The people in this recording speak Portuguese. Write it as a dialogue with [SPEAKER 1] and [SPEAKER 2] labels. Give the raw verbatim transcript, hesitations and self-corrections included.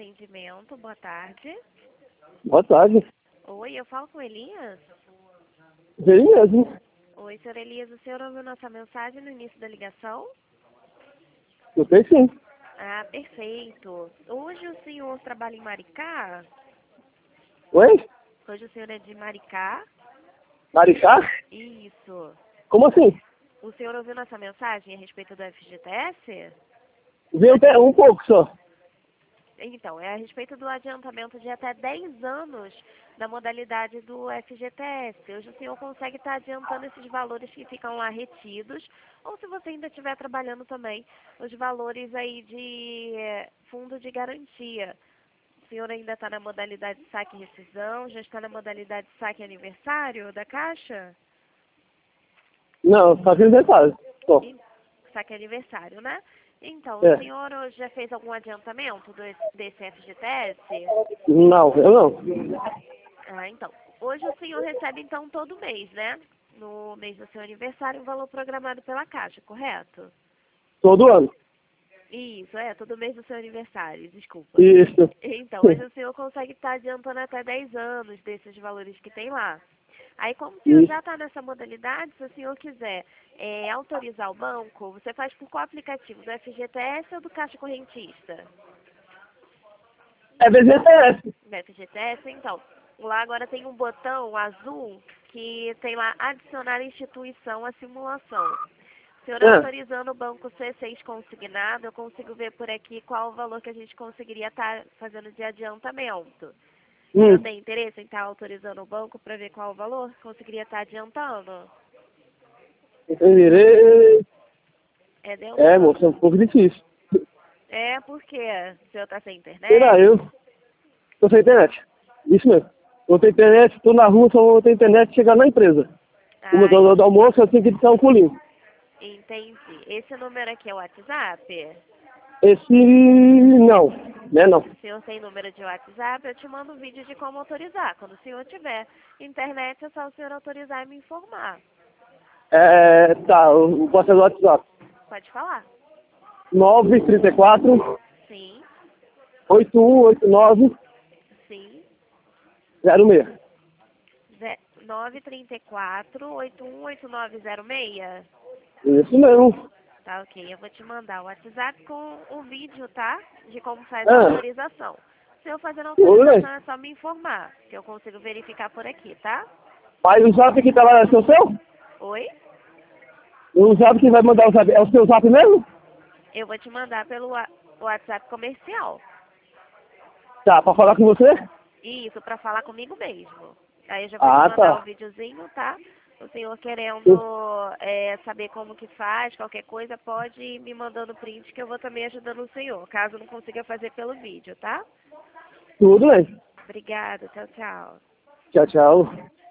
[SPEAKER 1] atendimento. Boa tarde.
[SPEAKER 2] Boa tarde.
[SPEAKER 1] Oi, eu falo com Elias?
[SPEAKER 2] Ele mesmo.
[SPEAKER 1] Oi, senhor Elias, o senhor ouviu nossa mensagem no início da ligação?
[SPEAKER 2] Eu tenho sim.
[SPEAKER 1] Ah, perfeito. Hoje o senhor trabalha em Maricá?
[SPEAKER 2] Oi?
[SPEAKER 1] Hoje o senhor é de Maricá?
[SPEAKER 2] Maricá?
[SPEAKER 1] Isso.
[SPEAKER 2] Como assim?
[SPEAKER 1] O senhor ouviu nossa mensagem a respeito do F G T S?
[SPEAKER 2] Veio até um pouco só.
[SPEAKER 1] Então, é a respeito do adiantamento de até dez anos da modalidade do F G T S. Hoje o senhor consegue estar adiantando esses valores que ficam lá retidos, ou se você ainda estiver trabalhando também, os valores aí de eh, fundo de garantia. O senhor ainda está na modalidade saque e rescisão, já está na modalidade saque aniversário da Caixa?
[SPEAKER 2] Não, só fiz detalhes. Só.
[SPEAKER 1] E- Saque aniversário, né? Então, o
[SPEAKER 2] É.
[SPEAKER 1] senhor hoje já fez algum adiantamento do- desse F G T S?
[SPEAKER 2] Não, eu não.
[SPEAKER 1] Ah, então. Hoje o senhor recebe, então, todo mês, né? No mês do seu aniversário, um valor programado pela Caixa, correto?
[SPEAKER 2] Todo ano.
[SPEAKER 1] Isso, é, todo mês do seu aniversário, desculpa.
[SPEAKER 2] Isso.
[SPEAKER 1] Então, hoje o senhor consegue estar adiantando até dez anos desses valores que tem lá. Aí, como o senhor
[SPEAKER 2] Isso.
[SPEAKER 1] já está nessa modalidade, se o senhor quiser é, autorizar o banco, você faz por qual aplicativo? Do F G T S ou do Caixa Correntista?
[SPEAKER 2] É V G T S.
[SPEAKER 1] Do F G T S, então. Lá agora tem um botão azul que tem lá adicionar instituição à simulação. O senhor
[SPEAKER 2] Ah.
[SPEAKER 1] autorizando o banco C seis consignado, eu consigo ver por aqui qual o valor que a gente conseguiria estar fazendo de adiantamento. O
[SPEAKER 2] Hum.
[SPEAKER 1] senhor tem interesse em estar autorizando o banco para ver qual o valor que conseguiria estar adiantando?
[SPEAKER 2] Entendi.
[SPEAKER 1] É, deu
[SPEAKER 2] É,
[SPEAKER 1] uma...
[SPEAKER 2] moça, é um pouco difícil.
[SPEAKER 1] É porque o senhor está sem
[SPEAKER 2] Será
[SPEAKER 1] internet?
[SPEAKER 2] eu? Tô sem internet. Isso mesmo. Vou ter internet, tô na rua, só vou ter internet chegar na empresa. Uma
[SPEAKER 1] Ah,
[SPEAKER 2] da hora do almoço, eu tenho que dar um pulinho.
[SPEAKER 1] entendi. Esse número aqui é o WhatsApp?
[SPEAKER 2] Esse não, né não.
[SPEAKER 1] O senhor tem número de WhatsApp? Eu te mando um vídeo de como autorizar. Quando o senhor tiver internet, é só o senhor autorizar e me informar.
[SPEAKER 2] É, tá, eu posso fazer o WhatsApp.
[SPEAKER 1] Pode falar.
[SPEAKER 2] nove três quatro,
[SPEAKER 1] Sim,
[SPEAKER 2] oito um oito nove,
[SPEAKER 1] sim.
[SPEAKER 2] zero seis.
[SPEAKER 1] Ze- nove três quatro, oito um oito nove zero seis.
[SPEAKER 2] Isso mesmo.
[SPEAKER 1] Tá, ok. Eu vou te mandar o WhatsApp com o vídeo, tá? De como faz a
[SPEAKER 2] Ah,
[SPEAKER 1] autorização. Se eu fazendo a
[SPEAKER 2] tudo bem.
[SPEAKER 1] autorização, é só me informar, que eu consigo verificar por aqui, tá?
[SPEAKER 2] Mas o zap que tá lá é o seu?
[SPEAKER 1] Oi?
[SPEAKER 2] O zap que vai mandar o zap é o seu zap mesmo?
[SPEAKER 1] Eu vou te mandar pelo wa- WhatsApp comercial.
[SPEAKER 2] Tá, pra falar com você?
[SPEAKER 1] Isso, pra falar comigo mesmo. Aí eu já vou te
[SPEAKER 2] Ah,
[SPEAKER 1] mandar o
[SPEAKER 2] tá.
[SPEAKER 1] videozinho, tá? O senhor querendo é, saber como que faz, qualquer coisa, pode ir me mandando print que eu vou também ajudando o senhor, caso não consiga fazer pelo vídeo, tá?
[SPEAKER 2] Tudo bem.
[SPEAKER 1] Obrigada, tchau, tchau.
[SPEAKER 2] Tchau, tchau.